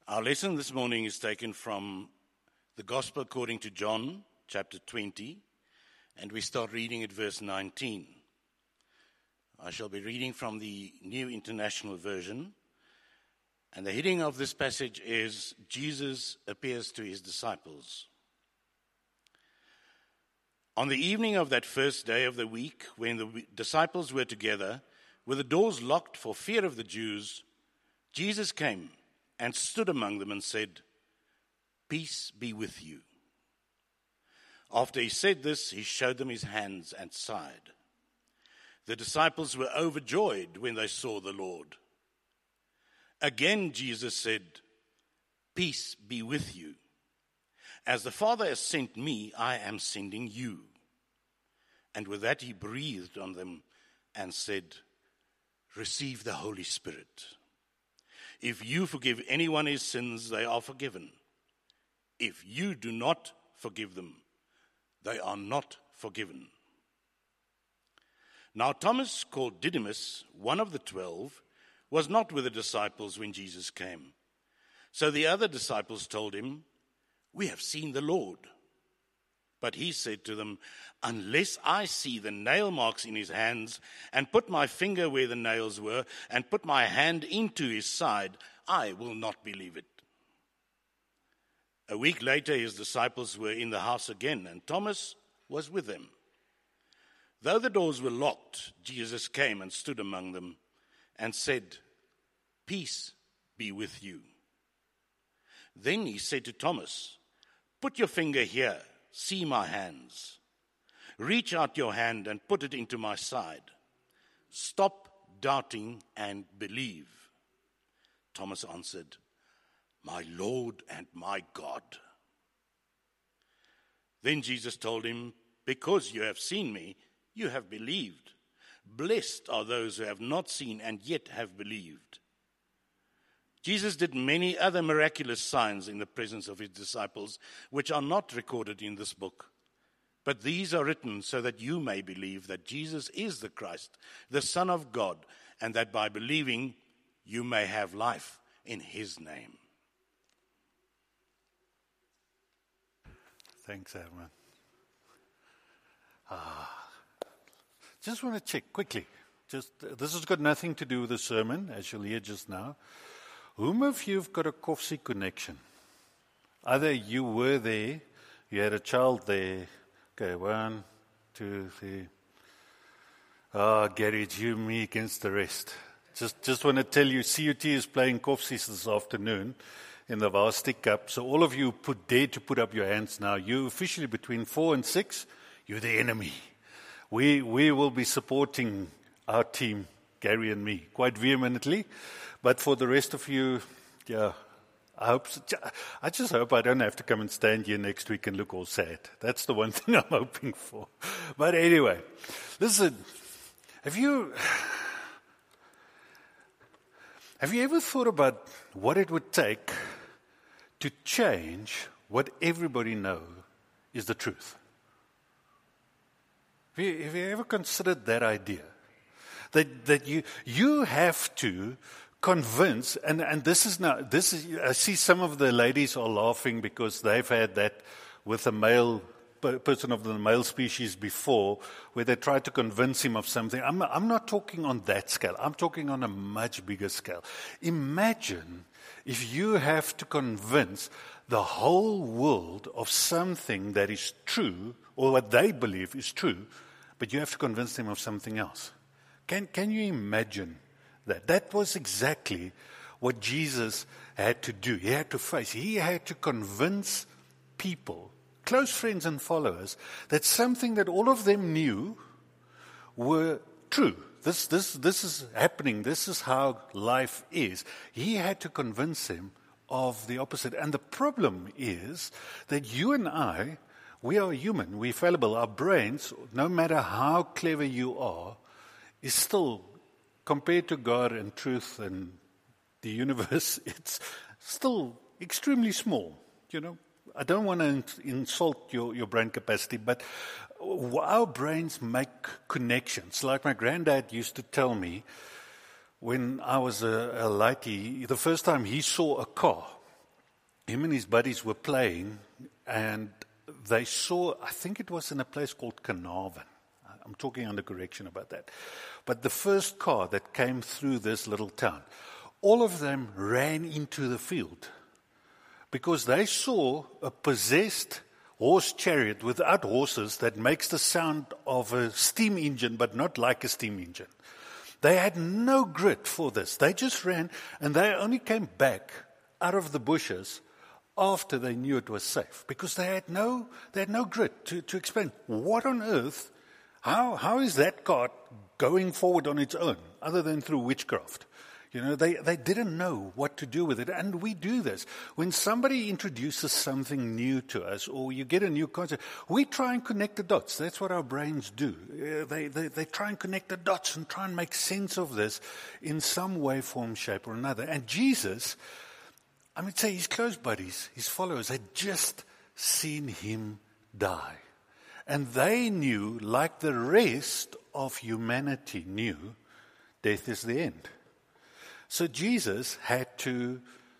Our lesson this morning is taken from the Gospel according to John, chapter 20, and we start reading at verse 19. I shall be reading from the New International Version, and the heading of this passage is Jesus appears to his disciples. On the evening of that first day of the week, when the disciples were together, with the doors locked for fear of the Jews, Jesus came and stood among them and said, "Peace be with you." After he said this, he showed them his hands and side. The disciples were overjoyed when they saw the Lord. Again Jesus said, "Peace be with you. As the Father has sent me, I am sending you." And with that he breathed on them and said, "Receive the Holy Spirit. If you forgive anyone his sins, they are forgiven. If you do not forgive them, they are not forgiven." Now Thomas, called Didymus, one of the 12, was not with the disciples when Jesus came. So the other disciples told him, "We have seen the Lord." But he said to them, "Unless I see the nail marks in his hands, and put my finger where the nails were, and put my hand into his side, I will not believe it." A week later, his disciples were in the house again, and Thomas was with them. Though the doors were locked, Jesus came and stood among them and said, "Peace be with you." Then he said to Thomas, "Put your finger here. See my hands. Reach out your hand and put it into my side. Stop doubting and believe." Thomas answered, "My Lord and my God." Then Jesus told him, "Because you have seen me, you have believed. Blessed are those who have not seen and yet have believed." Jesus did many other miraculous signs in the presence of his disciples, which are not recorded in this book. But these are written so that you may believe that Jesus is the Christ, the Son of God, and that by believing you may have life in his name. Thanks, Herman. Just want to check quickly. This has got nothing to do with the sermon, as you'll hear just now. Whom of you have got a Koffsie connection? Either you were there, you had a child there. Okay, 1, 2, 3. Gary, it's you, me against the rest. Just want to tell you, CUT is playing Koffsies this afternoon in the Varsity Cup. So all of you dare to put up your hands now. You officially between 4 and 6, you're the enemy. We will be supporting our team, Gary and me, quite vehemently. But for the rest of you, I just hope I don't have to come and stand here next week and look all sad. That's the one thing I'm hoping for. But anyway, listen, have you ever thought about what it would take to change what everybody knows is the truth? Have you ever considered that idea? That you have to convince, and this is, I see some of the ladies are laughing because they've had that with a male person of the male species before, where they try to convince him of something. I'm not talking on that scale. I'm talking on a much bigger scale. Imagine if you have to convince the whole world of something that is true, or what they believe is true, but you have to convince them of something else. Can you imagine that? That was exactly what Jesus had to do. He had to face. He had to convince people, close friends and followers, that something that all of them knew were true. This is happening. This is how life is. He had to convince them of the opposite. And the problem is that you and I, we are human. We're fallible. Our brains, no matter how clever you are, is still, compared to God and truth and the universe, it's still extremely small. You know, I don't want to insult your brain capacity, but our brains make connections. Like my granddad used to tell me when I was a laddie, the first time he saw a car, him and his buddies were playing, and they saw, I think it was in a place called Carnarvon. I'm talking under correction about that. But the first car that came through this little town, all of them ran into the field because they saw a possessed horse chariot without horses that makes the sound of a steam engine, but not like a steam engine. They had no grit for this. They just ran, and they only came back out of the bushes after they knew it was safe, because they had no grit to explain what on earth, how is that cart going forward on its own, other than through witchcraft. They didn't know what to do with it. And we do this. When somebody introduces something new to us, or you get a new concept, we try and connect the dots. That's what our brains do. They try and connect the dots and try and make sense of this in some way, form, shape, or another. And Jesus, I would say his close buddies, his followers, had just seen him die. And they knew, like the rest of humanity knew, death is the end. So Jesus had to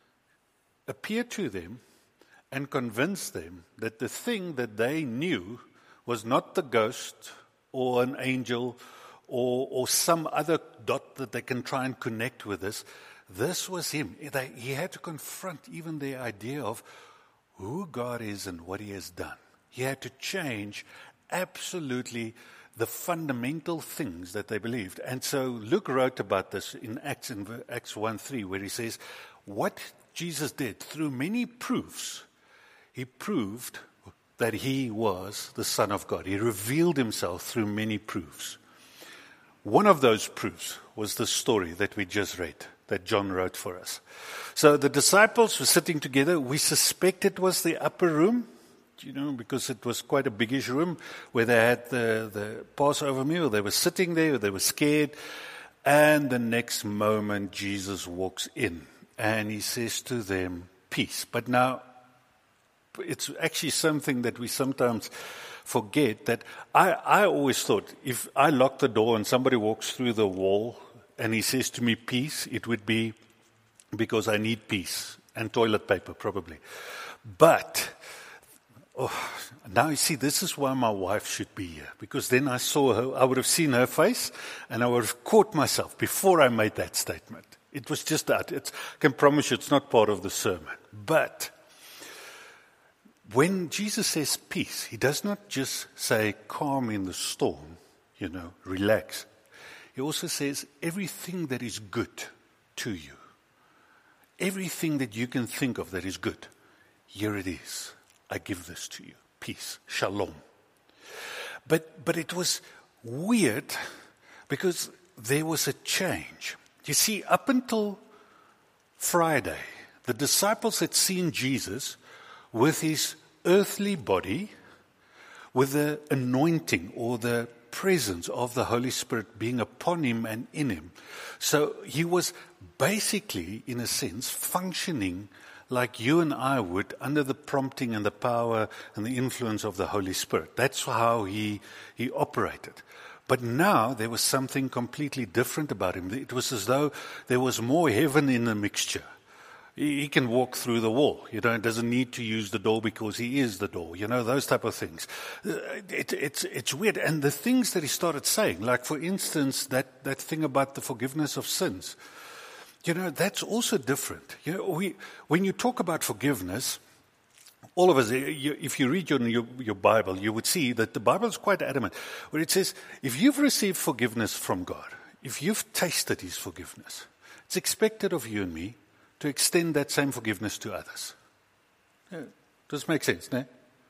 appear to them and convince them that the thing that they knew was not the ghost or an angel or some other dot that they can try and connect with this. This was him. He had to confront even the idea of who God is and what he has done. He had to change absolutely the fundamental things that they believed. And so Luke wrote about this in Acts 1:3, where he says, what Jesus did through many proofs, he proved that he was the Son of God. He revealed himself through many proofs. One of those proofs was the story that we just read, that John wrote for us. So the disciples were sitting together. We suspect it was the upper room, because it was quite a biggish room where they had the Passover meal. They were sitting there, they were scared. And the next moment, Jesus walks in and he says to them, peace. But now, it's actually something that we sometimes forget, that I always thought if I lock the door and somebody walks through the wall and he says to me, peace, it would be because I need peace and toilet paper, probably. But now you see, this is why my wife should be here, because then I saw her, I would have seen her face, and I would have caught myself before I made that statement. It was just that. I can promise you it's not part of the sermon. But when Jesus says peace, he does not just say calm in the storm, relax. He also says everything that is good to you, everything that you can think of that is good, here it is. I give this to you. Peace. Shalom. But it was weird because there was a change. You see, up until Friday, the disciples had seen Jesus with his earthly body, with the anointing or the presence of the Holy Spirit being upon him and in him. So he was basically, in a sense, functioning like you and I would, under the prompting and the power and the influence of the Holy Spirit. That's how he operated. But now there was something completely different about him. It was as though there was more heaven in the mixture. He can walk through the wall. It doesn't need to use the door because he is the door. Those type of things. It's weird. And the things that he started saying, like for instance, that thing about the forgiveness of sins, that's also different. When you talk about forgiveness, all of us, if you read your Bible, you would see that the Bible is quite adamant, where it says, if you've received forgiveness from God, if you've tasted his forgiveness, it's expected of you and me to extend that same forgiveness to others. Yeah, does make sense, no?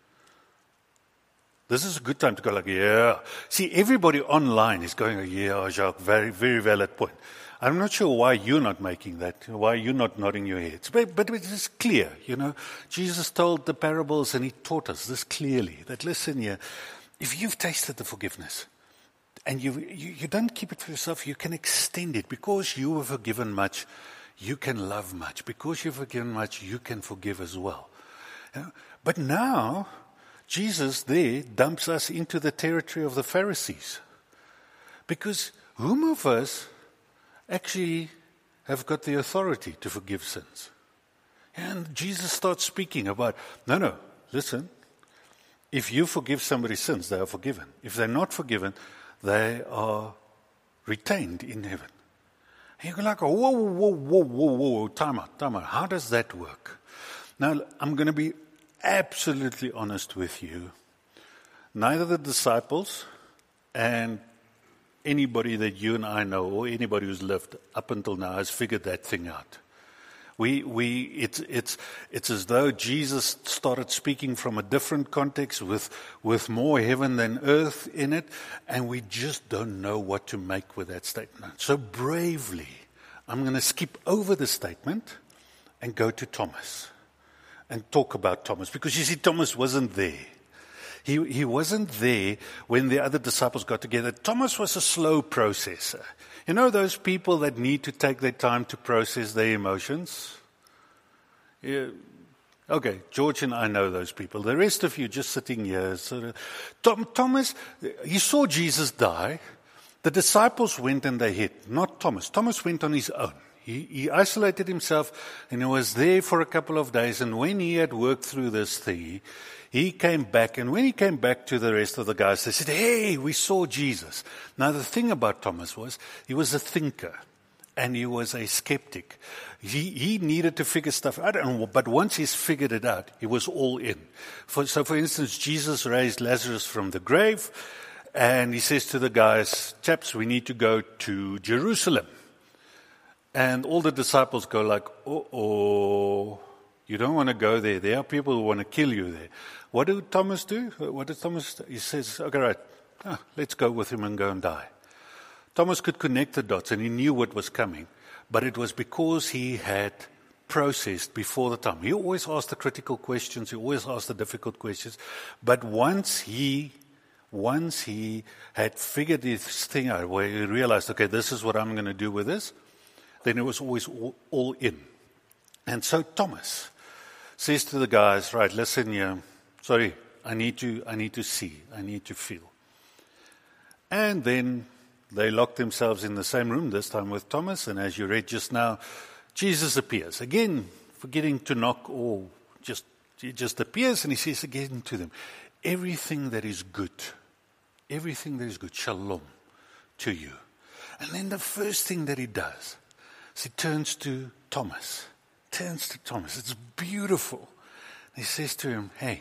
This is a good time to go like, yeah. See, everybody online is going, yeah, Jacques, very, very valid point. I'm not sure why you're not making that, why you're not nodding your heads. But it is clear, Jesus told the parables and he taught us this clearly, that listen here, if you've tasted the forgiveness and you don't keep it for yourself, you can extend it. Because you were forgiven much, you can love much. Because you're forgiven much, you can forgive as well. But now, Jesus there dumps us into the territory of the Pharisees. Because whom of us actually have got the authority to forgive sins? And Jesus starts speaking about, no, listen. If you forgive somebody's sins, they are forgiven. If they're not forgiven, they are retained in heaven. And you go like, whoa, time out. How does that work? Now, I'm going to be absolutely honest with you. Neither the disciples and anybody that you and I know, or anybody who's lived up until now, has figured that thing out. It's as though Jesus started speaking from a different context with more heaven than earth in it, and we just don't know what to make with that statement. So bravely, I'm going to skip over the statement and go to Thomas and talk about Thomas, because you see, Thomas wasn't there. He wasn't there when the other disciples got together. Thomas was a slow processor. You know those people that need to take their time to process their emotions? Yeah. Okay, George and I know those people. The rest of you just sitting here. Thomas, he saw Jesus die. The disciples went and they hid. Not Thomas. Thomas went on his own. He isolated himself and he was there for a couple of days. And when he had worked through this thing, he came back, and when he came back to the rest of the guys, they said, hey, we saw Jesus. Now, the thing about Thomas was, he was a thinker, and he was a skeptic. He needed to figure stuff out, but once he's figured it out, he was all in. So, for instance, Jesus raised Lazarus from the grave, and he says to the guys, chaps, we need to go to Jerusalem. And all the disciples go like, uh-oh, you don't want to go there. There are people who want to kill you there. What did Thomas do? He says, okay, right, let's go with him and go and die. Thomas could connect the dots and he knew what was coming, but it was because he had processed before the time. He always asked the critical questions, he always asked the difficult questions, but once he had figured this thing out, where he realized, okay, this is what I'm going to do with this, then it was always all in. And so Thomas says to the guys, right, listen here, sorry, I need to see, I need to feel. And then they locked themselves in the same room, this time with Thomas, and as you read just now, Jesus appears. Again, forgetting to knock, or he just appears, and he says again to them, everything that is good, shalom to you. And then the first thing that he does is he turns to Thomas. It's beautiful. He says to him, hey,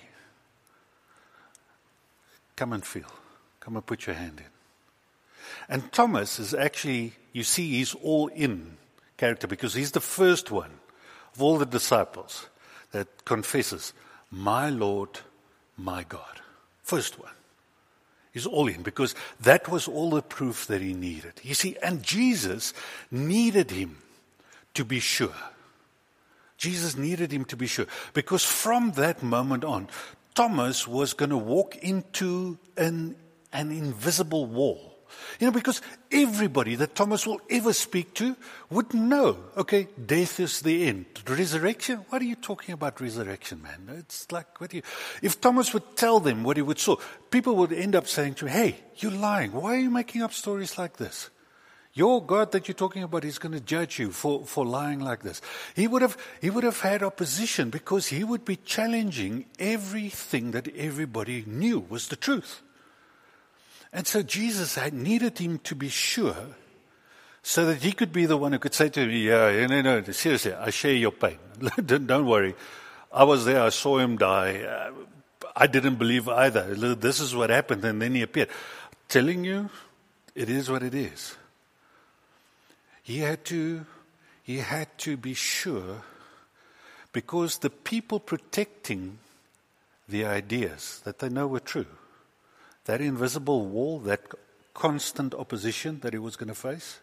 come and feel. Come and put your hand in. And Thomas is actually, you see, he's all in character because he's the first one of all the disciples that confesses, my Lord, my God. First one. He's all in because that was all the proof that he needed. You see, and Jesus needed him to be sure. Jesus needed him to be sure. Because from that moment on, Thomas was going to walk into an invisible wall. You know, because everybody that Thomas will ever speak to would know, okay, death is the end. Resurrection? What are you talking about resurrection, man? It's like, if Thomas would tell them what he would saw, people would end up saying to him, hey, you're lying. Why are you making up stories like this? Your God that you're talking about is going to judge you for lying like this. He would have had opposition because he would be challenging everything that everybody knew was the truth. And so Jesus needed him to be sure so that he could be the one who could say to him, no, seriously, I share your pain. Don't worry. I was there, I saw him die. I didn't believe either. This is what happened, and then he appeared. Telling you, it is what it is. He had to be sure because the people protecting the ideas that they know were true, that invisible wall, that constant opposition that he was going to face,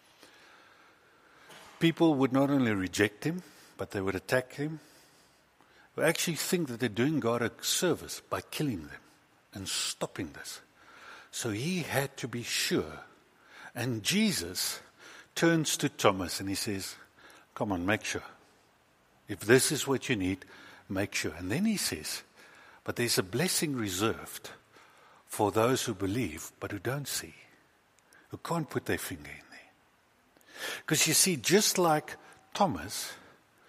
people would not only reject him, but they would attack him. They actually think that they're doing God a service by killing them and stopping this. So he had to be sure. And Jesus turns to Thomas and he says, come on, make sure. If this is what you need, make sure. And then he says, but there's a blessing reserved for those who believe but who don't see, who can't put their finger in there. Because you see, just like Thomas,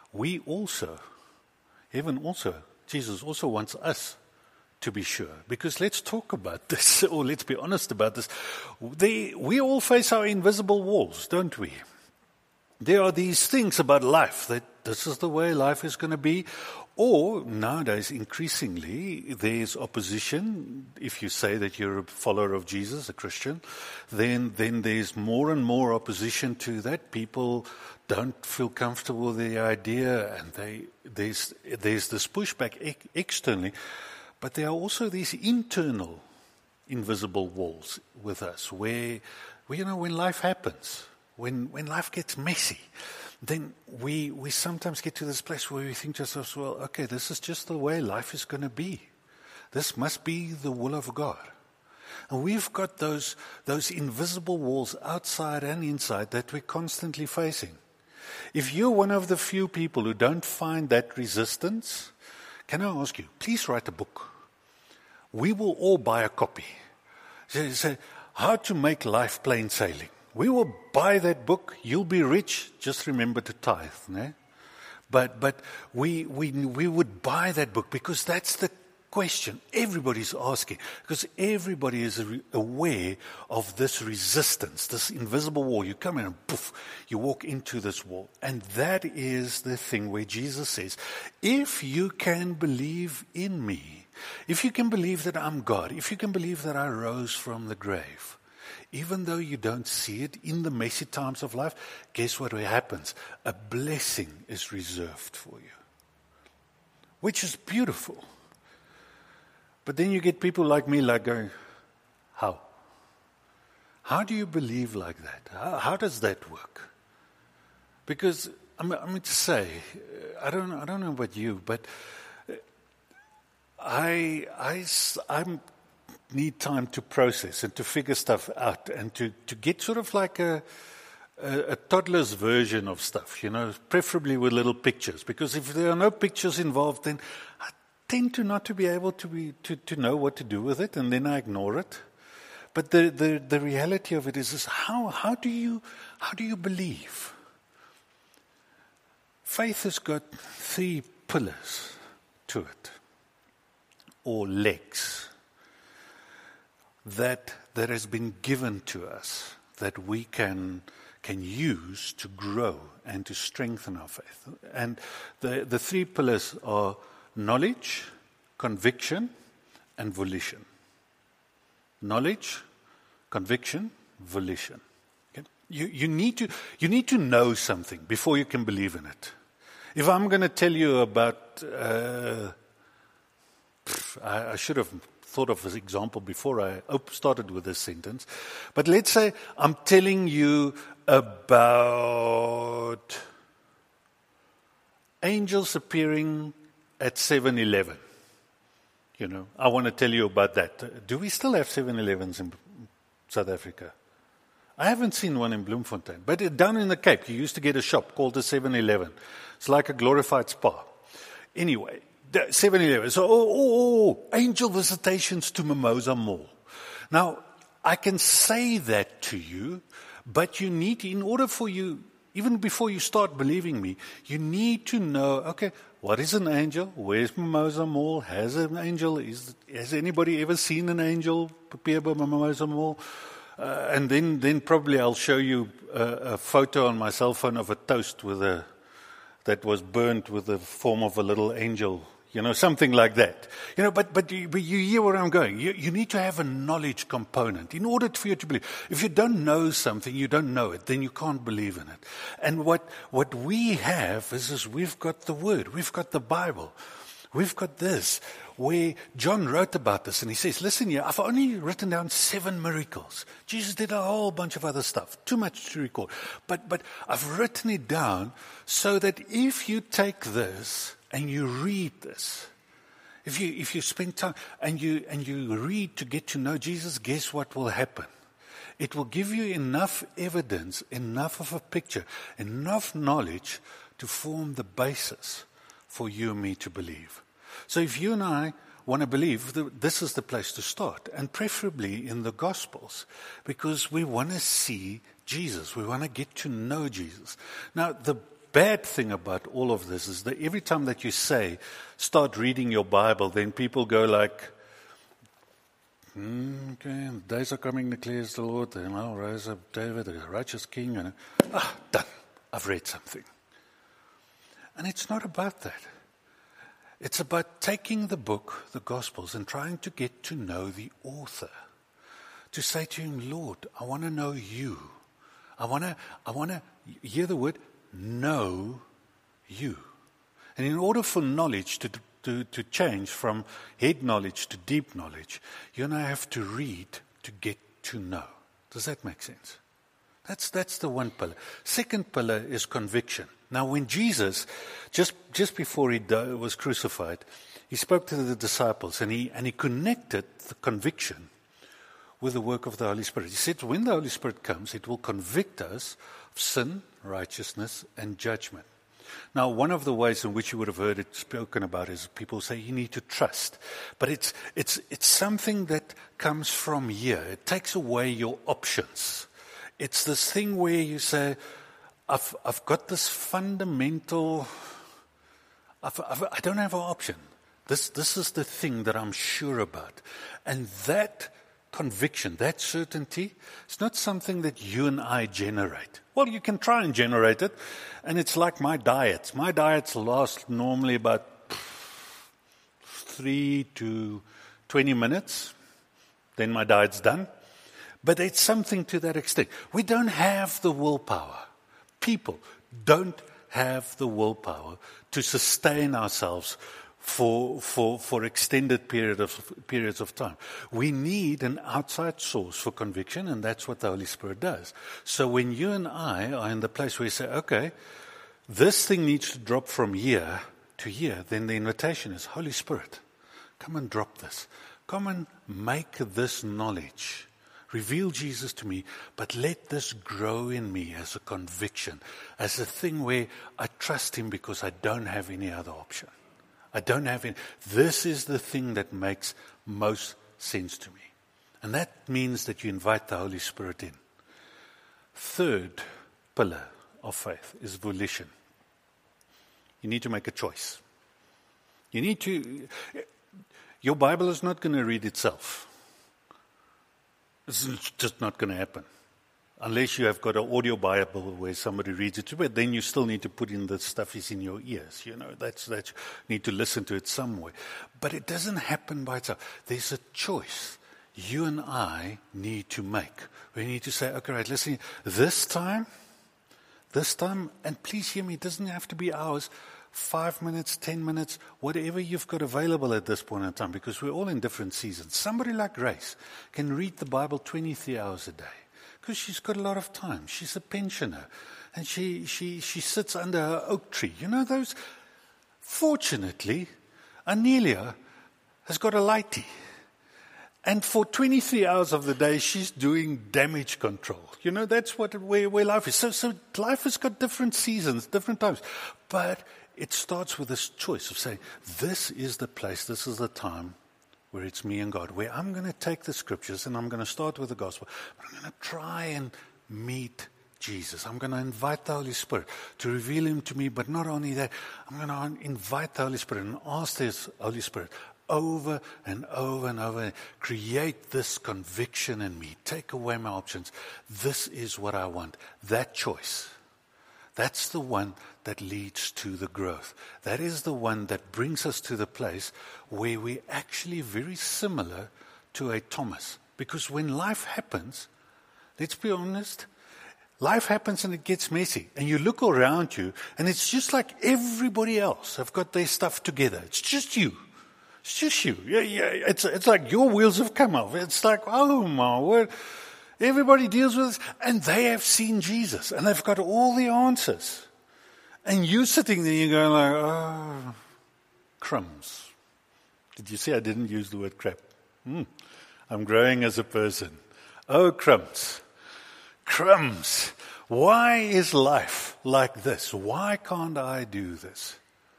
we also, heaven also, Jesus also wants us to be sure. Because let's talk about this, or let's be honest about this. We all face our invisible walls, don't we? There are these things about life, that this is the way life is going to be. Or nowadays, increasingly, there's opposition. If you say that you're a follower of Jesus, a Christian, then there's more and more opposition to that. People don't feel comfortable with the idea, and there's this pushback externally. But there are also these internal invisible walls with us, where when life happens, when life gets messy, then we sometimes get to this place where we think to ourselves, well, okay, this is just the way life is going to be. This must be the will of God. And we've got those invisible walls outside and inside that we're constantly facing. If you're one of the few people who don't find that resistance, can I ask you, please write a book. We will all buy a copy. Say, How to Make Life Plain Sailing. We will buy that book. You'll be rich. Just remember to tithe. Ne? But we would buy that book because that's the question everybody's asking. Because everybody is aware of this resistance, this invisible wall. You come in and poof, you walk into this wall. And that is the thing where Jesus says, if you can believe in me, if you can believe that I'm God, if you can believe that I rose from the grave, even though you don't see it in the messy times of life, guess what happens? A blessing is reserved for you, which is beautiful. But then you get people like me going, how? How do you believe like that? How does that work? Because I'm going to say, I don't know about you, but I need time to process and to figure stuff out and to get sort of like a toddler's version of stuff, preferably with little pictures. Because if there are no pictures involved, then I tend to not to be able to know what to do with it, and then I ignore it. But the reality of it is how do you believe? Faith has got 3 pillars to it, or legs, that has been given to us, that we can use to grow and to strengthen our faith. And the 3 pillars are knowledge, conviction, and volition. Knowledge, conviction, volition. Okay? You need to know something before you can believe in it. If I'm going to tell you about, I should have thought of this example before I started with this sentence. But let's say I'm telling you about angels appearing at 7-Eleven. I want to tell you about that. Do we still have 7-Elevens in South Africa? I haven't seen one in Bloemfontein. But down in the Cape, you used to get a shop called the 7-Eleven. It's like a glorified spa. Anyway, 7-Eleven. So, angel visitations to Mimosa Mall. Now, I can say that to you, but you need, in order for you, even before you start believing me, you need to know, okay, what is an angel? Where's Mimosa Mall? Has an angel? Has anybody ever seen an angel appear by Mimosa Mall? And then probably I'll show you a photo on my cell phone of a toast that was burnt with the form of a little angel. Something like that. But you hear where I'm going. You need to have a knowledge component in order for you to believe. If you don't know something, you don't know it, then you can't believe in it. And what we have is we've got the Word, we've got the Bible, we've got this, where John wrote about this, and he says, listen here, I've only written down 7 miracles. Jesus did a whole bunch of other stuff, too much to record. But I've written it down so that if you take this and you read this, if you spend time and you read to get to know Jesus, guess what will happen? It will give you enough evidence, enough of a picture, enough knowledge to form the basis for you and me to believe. So if you and I want to believe, this is the place to start, and preferably in the Gospels, because we want to see Jesus. We want to get to know Jesus. Now, the bad thing about all of this is that every time that you say, start reading your Bible, then people go like, okay, days are coming, declares the Lord, and I'll rise up David, the righteous king, and done. I've read something. And it's not about that. It's about taking the book, the Gospels, and trying to get to know the author. To say to him, Lord, I want to know you. I want to hear the word, know you. And in order for knowledge to change from head knowledge to deep knowledge, you and I have to read to get to know. Does that make sense? That's the one pillar. Second pillar is conviction. Now, when Jesus, just before he was crucified, he spoke to the disciples and he connected the conviction with the work of the Holy Spirit. He said, when the Holy Spirit comes, it will convict us of sin, righteousness, and judgment. Now, one of the ways in which you would have heard it spoken about is people say you need to trust. But it's something that comes from here. It takes away your options. It's this thing where you say, I've got this fundamental, I don't have an option. This is the thing that I'm sure about. And that conviction, that certainty, it's not something that you and I generate. Well, you can try and generate it, and it's like my diets. My diets last normally about 3 to 20 minutes. Then my diet's done. But it's something to that extent. We don't have the willpower. People don't have the willpower to sustain ourselves for extended periods of time. We need an outside source for conviction, and that's what the Holy Spirit does. So when you and I are in the place where you say, okay, this thing needs to drop from here to here, then the invitation is, Holy Spirit, come and drop this. Come and make this knowledge. Reveal Jesus to me, but let this grow in me as a conviction, as a thing where I trust him because I don't have any other option. I don't have any. This is the thing that makes most sense to me. And that means that you invite the Holy Spirit in. Third pillar of faith is volition. You need to make a choice. Your Bible is not going to read itself. It's just not going to happen. Unless you have got an audio Bible where somebody reads it to you, but then you still need to put in the stuff is in your ears. That's you need to listen to it somewhere. But it doesn't happen by itself. There's a choice you and I need to make. We need to say, okay, right, listen, this time, and please hear me, it doesn't have to be hours, 5 minutes, 10 minutes, whatever you've got available at this point in time, because we're all in different seasons. Somebody like Grace can read the Bible 23 hours a day. Because she's got a lot of time. She's a pensioner. And she sits under her oak tree. You know those? Fortunately, Anelia has got a lighty. And for 23 hours of the day, she's doing damage control. That's where life is. So life has got different seasons, different times. But it starts with this choice of saying, this is the place, this is the time where it's me and God, where I'm going to take the scriptures and I'm going to start with the gospel. But I'm going to try and meet Jesus. I'm going to invite the Holy Spirit to reveal him to me. But not only that, I'm going to invite the Holy Spirit and ask this Holy Spirit over and over and over. Create this conviction in me. Take away my options. This is what I want. That choice. That's the one that leads to the growth. That is the one that brings us to the place where we're actually very similar to a Thomas. Because when life happens, let's be honest, life happens and it gets messy. And you look around you and it's just like everybody else have got their stuff together. It's just you. It's just you. Yeah. It's like your wheels have come off. It's like, oh my word. Everybody deals with this, and they have seen Jesus, and they've got all the answers. And you sitting there, you're going like, oh, crumbs. Did you see I didn't use the word crap? I'm growing as a person. Oh, crumbs. Crumbs. Why is life like this? Why can't I do this?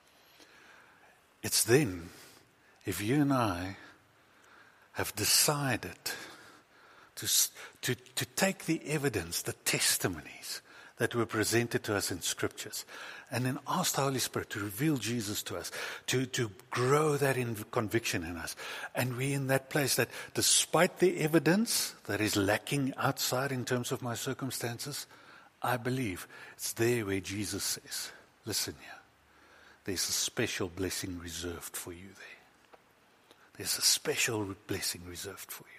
It's then, if you and I have decided to take the evidence, the testimonies that were presented to us in scriptures. And then ask the Holy Spirit to reveal Jesus to us, to grow that in conviction in us. And we're in that place that despite the evidence that is lacking outside in terms of my circumstances, I believe it's there where Jesus says, listen here, there's a special blessing reserved for you there. There's a special blessing reserved for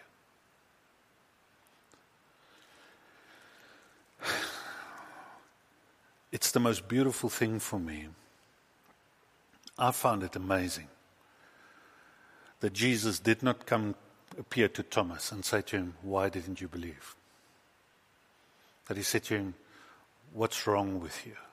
you. It's the most beautiful thing for me. I found it amazing that Jesus did not appear to Thomas and say to him, why didn't you believe? That he said to him, what's wrong with you?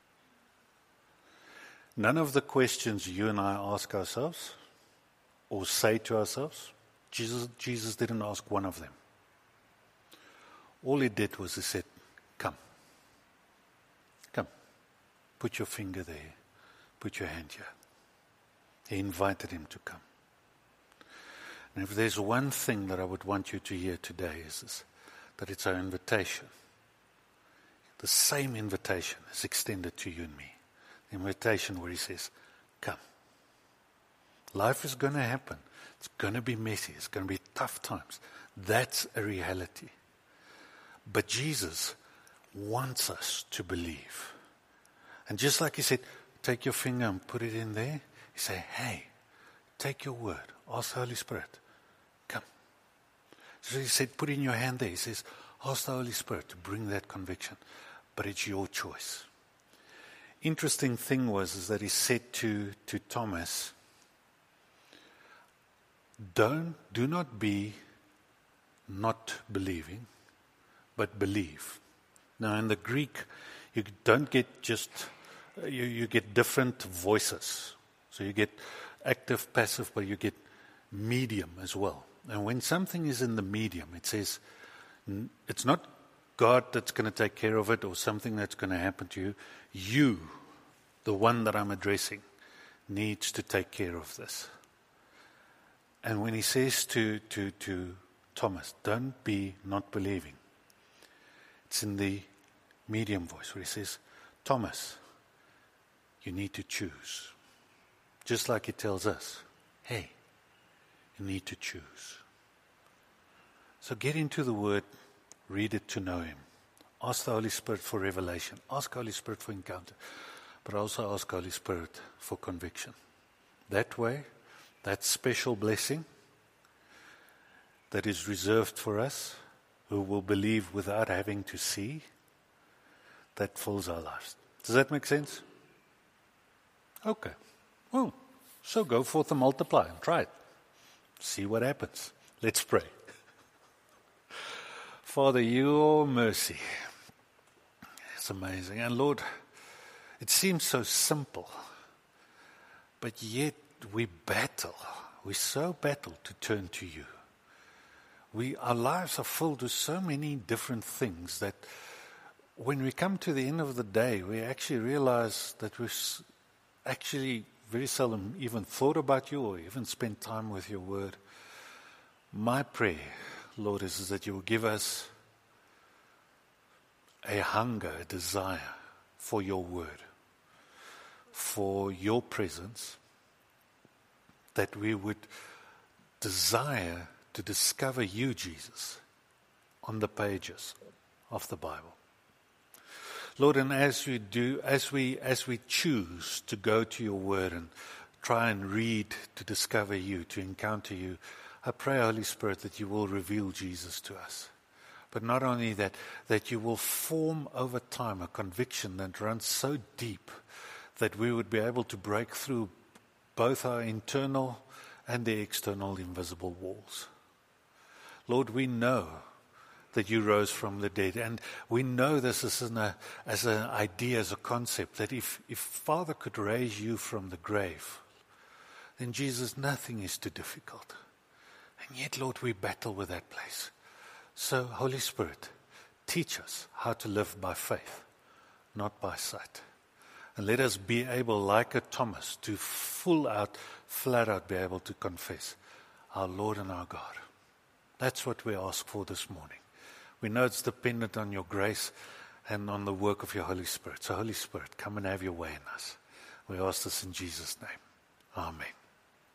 None of the questions you and I ask ourselves or say to ourselves, Jesus didn't ask one of them. All he did was he said, come. Come. Put your finger there. Put your hand here. He invited him to come. And if there's one thing that I would want you to hear today is this, that it's our invitation. The same invitation is extended to you and me. The invitation where he says, come. Life is going to happen. It's going to be messy. It's going to be tough times. That's a reality. But Jesus wants us to believe. And just like he said, take your finger and put it in there. He said, hey, take your word. Ask the Holy Spirit. Come. So he said, put in your hand there. He says, ask the Holy Spirit to bring that conviction. But it's your choice. Interesting thing is that he said to Thomas, do not be not believing, but believe. Now in the Greek, you don't get just, you get different voices. So you get active, passive, but you get medium as well. And when something is in the medium, it says, it's not God that's going to take care of it or something that's going to happen to you. You, the one that I'm addressing, needs to take care of this. And when he says to Thomas, don't be not believing, it's in the medium voice where he says, Thomas, you need to choose. Just like he tells us, hey, you need to choose. So get into the Word, read it to know Him. Ask the Holy Spirit for revelation. Ask Holy Spirit for encounter. But also ask Holy Spirit for conviction. That way, that special blessing that is reserved for us, who will believe without having to see, that fills our lives. Does that make sense? Okay. Well, so go forth and multiply and try it. See what happens. Let's pray. Father, your mercy is amazing. And Lord, it seems so simple, but yet we battle. We so battle to turn to you. Our lives are filled with so many different things that when we come to the end of the day, we actually realize that we've actually very seldom even thought about you or even spent time with your word. My prayer, Lord, is that you will give us a hunger, a desire for your word, for your presence, that we would desire to discover you, Jesus, on the pages of the Bible. Lord, and as we do, as we choose to go to your word and try and read to discover you, to encounter you, I pray, Holy Spirit, that you will reveal Jesus to us. But not only that, that you will form over time a conviction that runs so deep that we would be able to break through both our internal and the external invisible walls. Lord, we know that you rose from the dead, and we know this as an idea, as a concept, that if Father could raise you from the grave, then Jesus, nothing is too difficult. And yet, Lord, we battle with that place. So, Holy Spirit, teach us how to live by faith, not by sight. And let us be able, like a Thomas, to flat out be able to confess our Lord and our God. That's what we ask for this morning. We know it's dependent on your grace and on the work of your Holy Spirit. So Holy Spirit, come and have your way in us. We ask this in Jesus' name. Amen.